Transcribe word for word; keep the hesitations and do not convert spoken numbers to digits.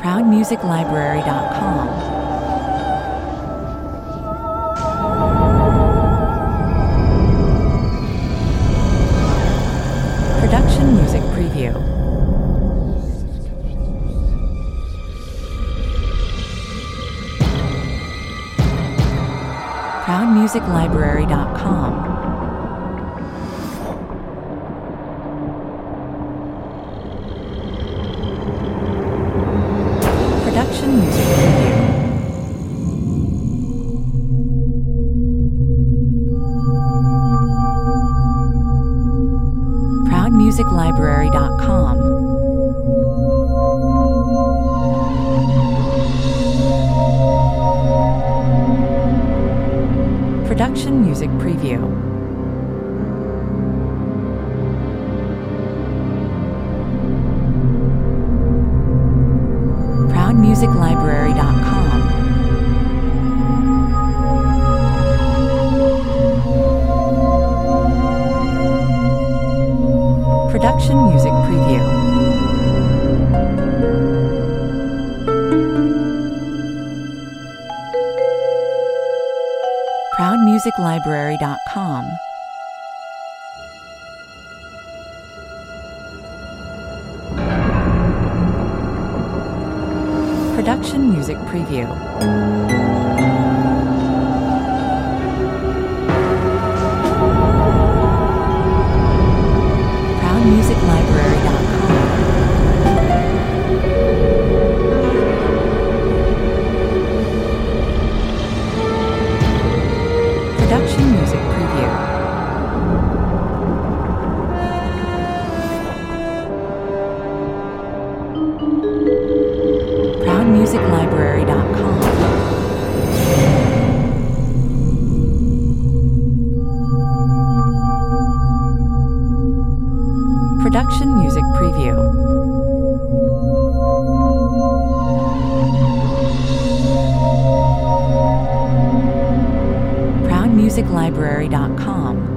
proud music library dot com. Production music preview. proud music library dot com. Production music preview. proud music library dot com. Production music preview. proud music library dot com. Production music preview. proud music library dot com. Production music preview. proud music library dot com. Production music preview. proud music library dot com. Production music preview. proud music library dot com.